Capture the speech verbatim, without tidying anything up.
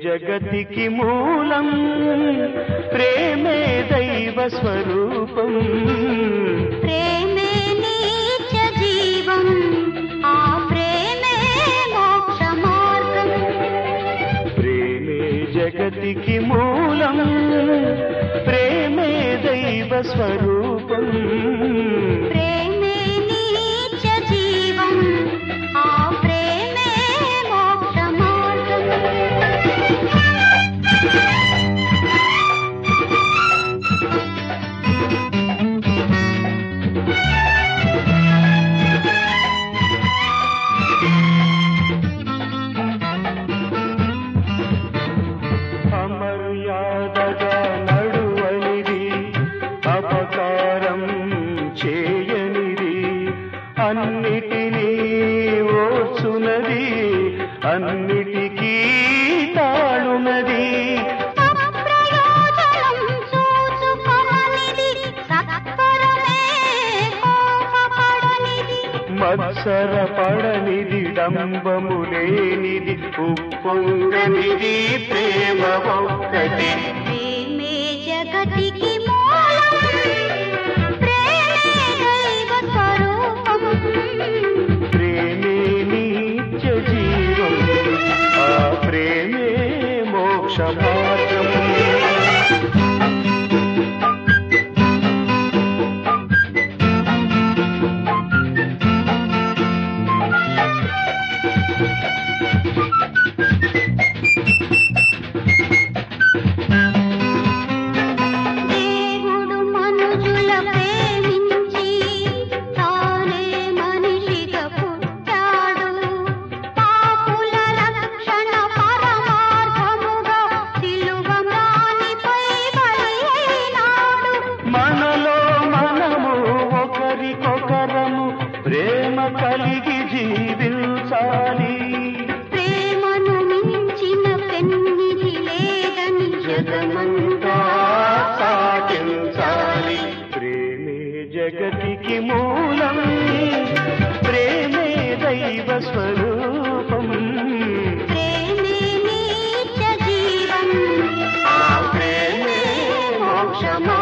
జగతికి మూలం ప్రేమే దైవ స్వరూపం ప్రేమే నిత్య జీవం ఆ ప్రేమే మోక్ష మార్గం ప్రేమే జగతికి మూలం ప్రేమే దైవ స్వరూపం ప్రేమే నిత్య జీవం ఆ ప్రేమే మోక్ష మార్గం అమర్యాదగా నడువనిది అపకారం చేయనిది అన్నిటినీ ఓర్చునది అన్నిటికీ తాళునది ప్రయోజనం చూచుకొననిది సత్వరమే కోపపడనిది మత్సరపడనిది డంబము లేనిది ఉప్పొంగనిది ప్రేమ ఒక్కటి ప్రేమే జగతికి మూలం ప్రేమే దైవ స్వరూపం ప్రేమే నిత్య జీవం ఆ ప్రేమే మోక్ష మార్గం దేవుడు మనుజుల ప్రేమించి తానే మనిషిగా పుట్టాడు పాపుల రక్షణ పరమార్థముగా సిలువ మ్రానిపై బలైనాడు మనలో మనము ఒకరికొకరము ప్రేమ కలిగి జీవించాలి ప్రేమను మించిన పెన్నిది లేదని జగమంతా సాగించాలి ప్రేమే జగతికి మూలం ప్రేమే దైవ స్వరూపం ప్రేమే నిత్య జీవం ఆ ప్రేమే మోక్ష